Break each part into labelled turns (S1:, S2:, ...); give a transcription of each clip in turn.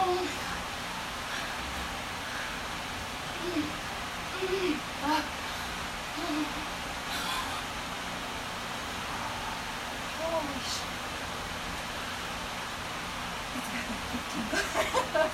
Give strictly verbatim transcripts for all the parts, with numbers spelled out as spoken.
S1: Oh my God. Mm. Mm. Ah. Oh. Holy shit. It's got like fifteen.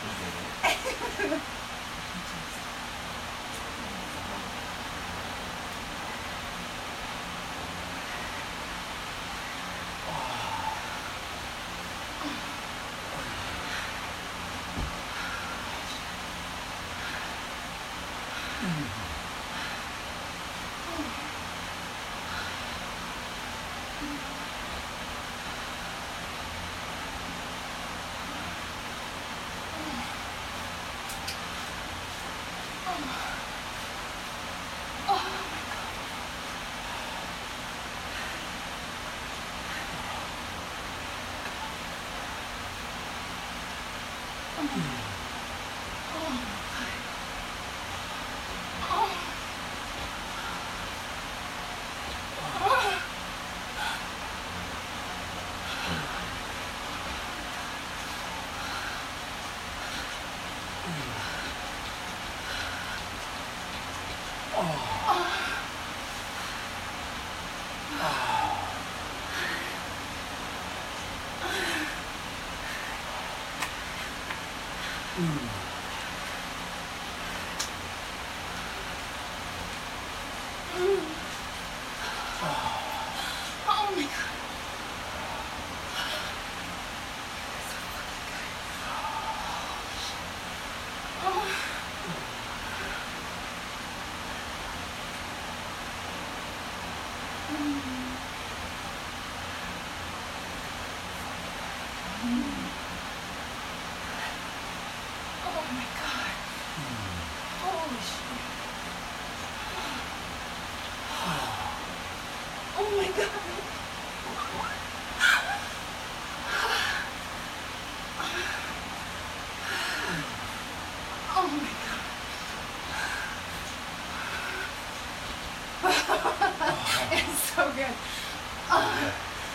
S1: Oh my God. Oh my God. Holy shit. Oh my God. Oh my God. It's so good. Oh.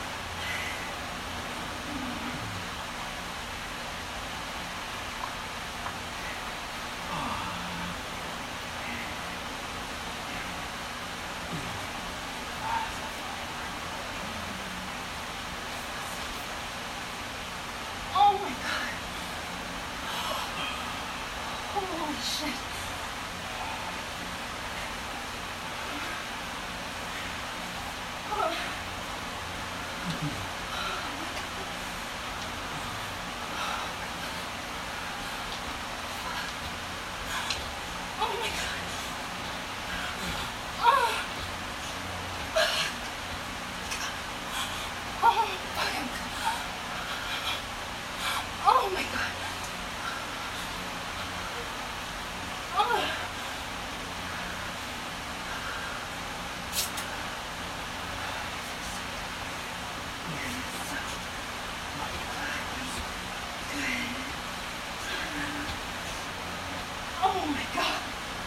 S1: Oh my God. Holy shit. Oh my God. Oh. Oh fucking God. Oh my God. Oh. Oh my God.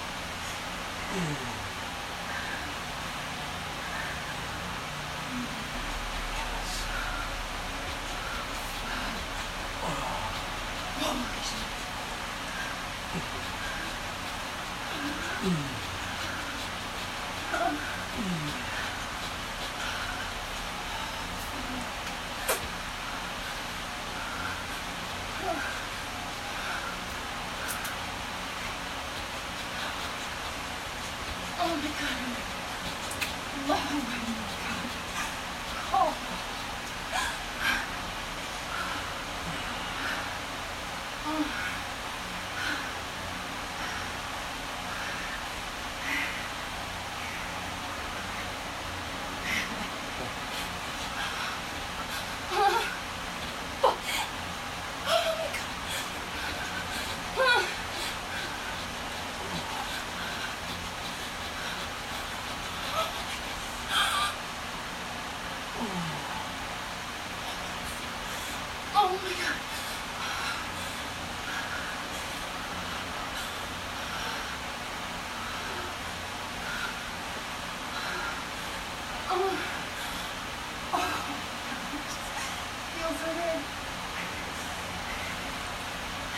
S1: Oh my God. Oh my God. Oh. Oh. Oh my God. Oh. Oh. Feels so good.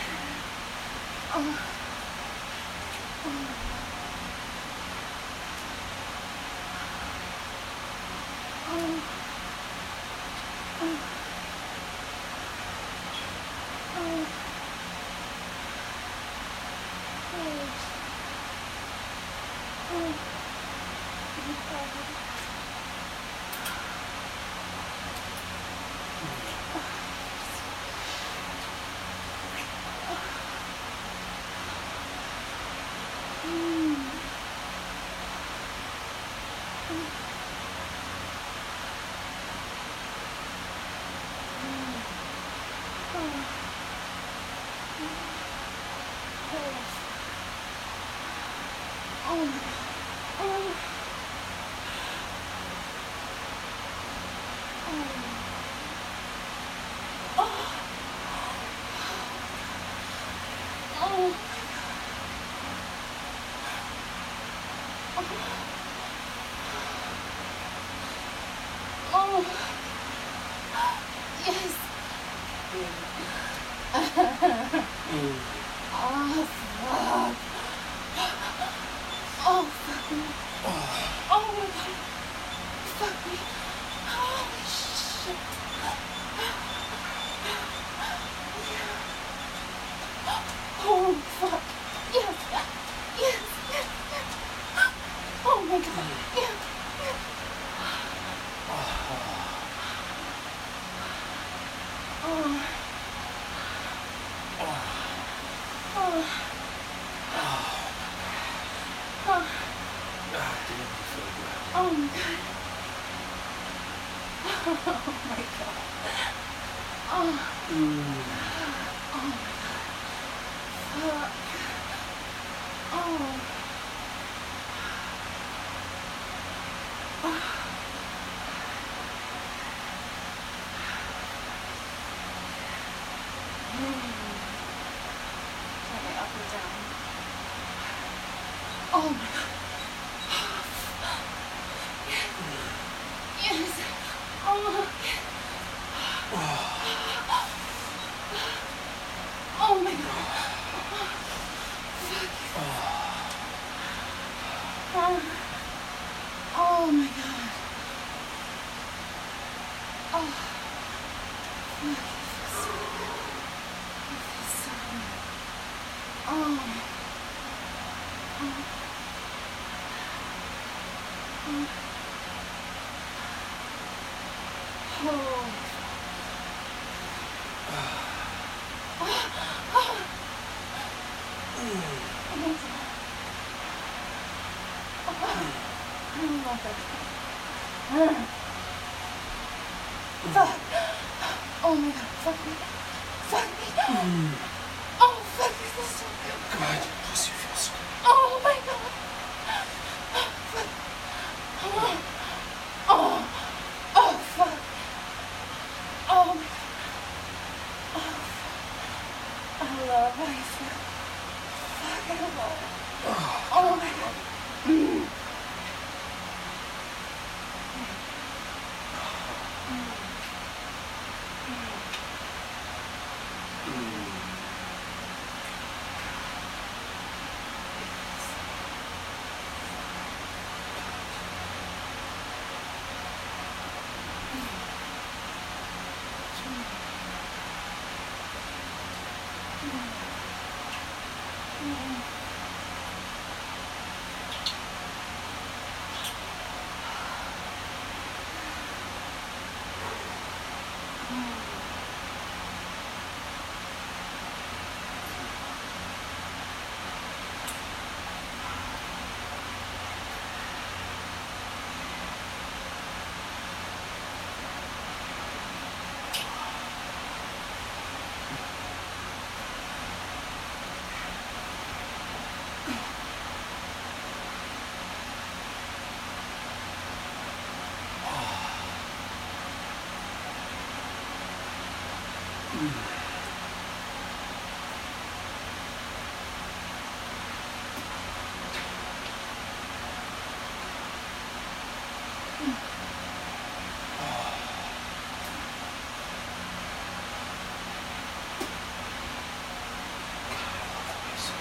S2: So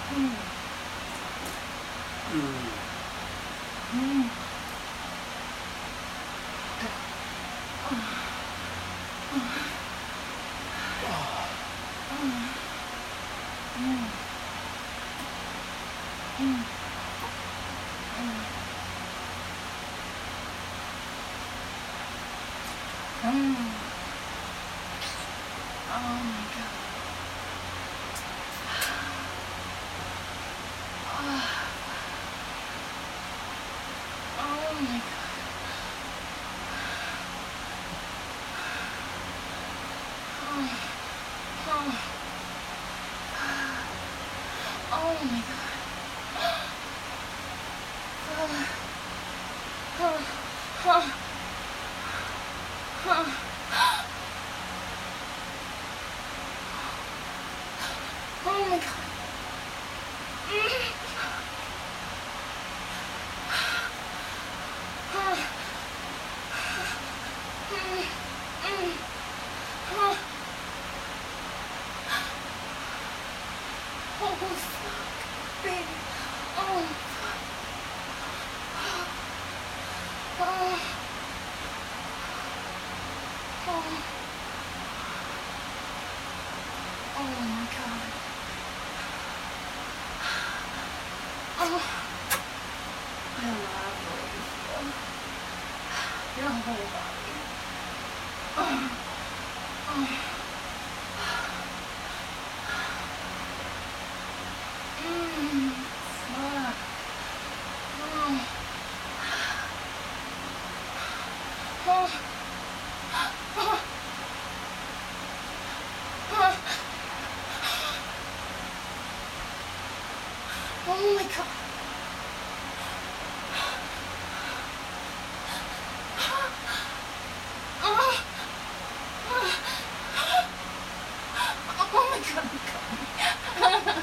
S1: Mm.
S2: Mm.
S1: Mm. Mm. Oh my god. Oh my god. Oh, oh, oh my god. Oh, oh, oh, oh. Oh my god. Mm. Ah. Mm. Mm. Ah. Oh fuck, baby. Oh fuck. Oh. Oh. Oh my god. Oh. I love the way you feel. Your whole body. Oh. Oh. Mmm. Fuck. Oh. Oh. Oh. Oh. Oh my god. Oh. Oh my god, I'm coming.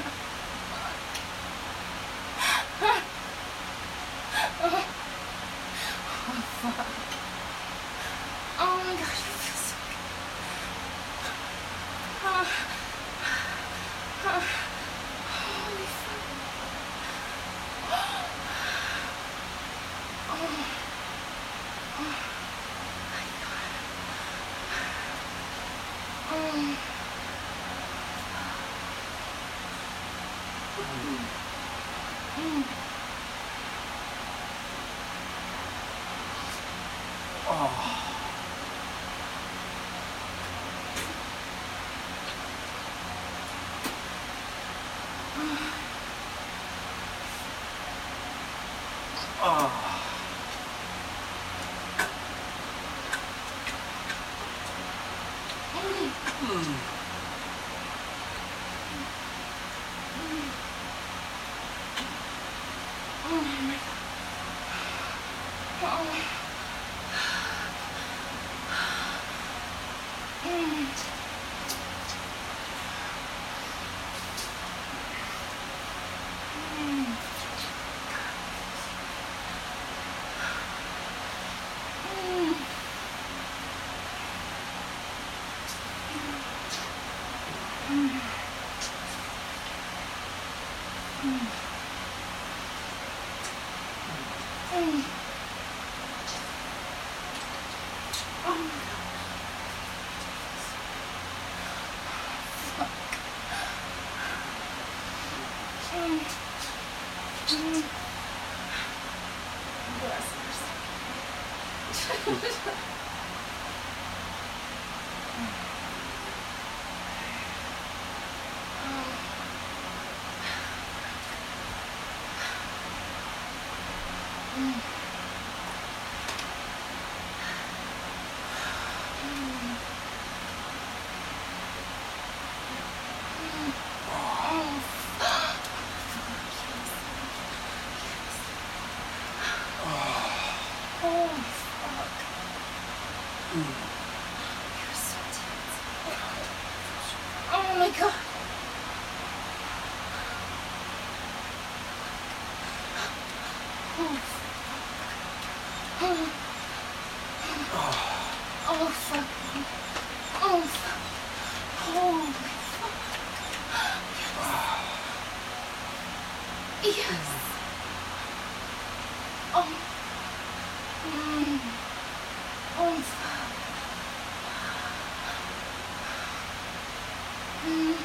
S1: Oh. Oh fuck. Oh my god, you feel so good. Oh. Oh. Holy fuck. Oh. Oh. My god. Oh. Mm.
S2: Oh. Oh.
S1: Mm.
S2: Mm.
S1: Oh my god. Oh. Mm. Mm. Mm. Mm. Mm. Mm. Oh my god. Fuck. Mm. Mm. Bless her. Mm. Mm. Oh, fuck. Oh, fuck.
S2: Mm.
S1: You're so tense. Oh my god. Oh, fuck. Yes. Oh. Mm. Oh, fuck. Mm.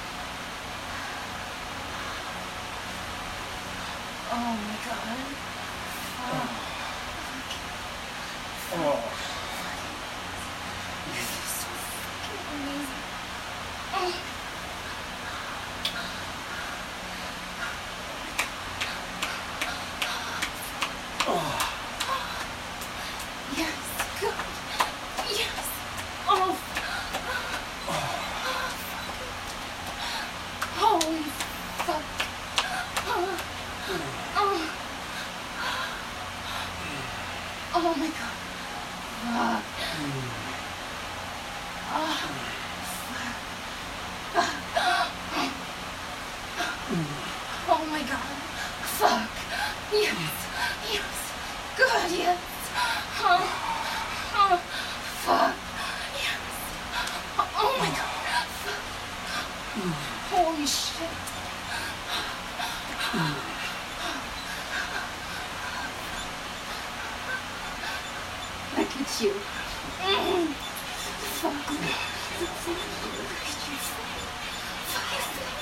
S1: Oh my god. Fuck.
S2: Oh.
S1: This is so fucking amazing. Oh.
S2: Oh.
S1: Yes, God. Yes. Oh. Holy fuck. Oh. Oh. Oh my god. Fuck. Oh. Oh my god. Fuck. Yes. Yes. God, yes. Oh. Oh. Fuck. Yes. Oh my god. Fuck. Holy shit. Look at you. Mm. Fuck. Look at you. Fuck.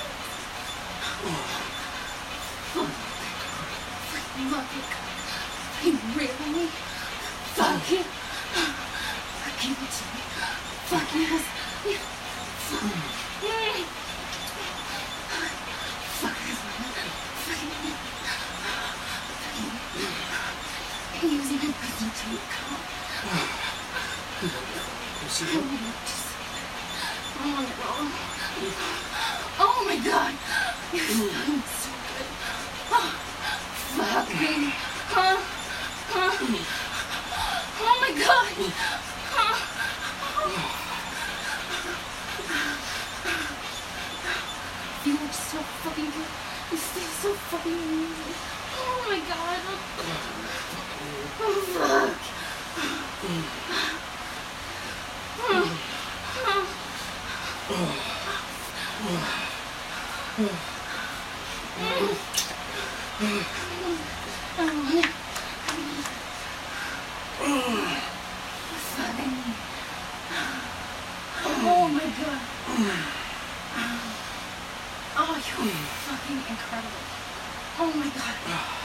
S1: Fuck it. You really? Fuck it. Fuck, give it to me. Fuck yes. Yes. Fuck. Mm. Fuck this one. Fuck it. Using a prison tape. Come on. Oh my god. You're feeling so good. Oh, fuck me. Huh? Huh? Oh my god. Huh? You look so fucking good. You feel so fucking amazing. Oh my god. Oh fuck. Oh my god. Oh, you're fucking incredible. Oh my god.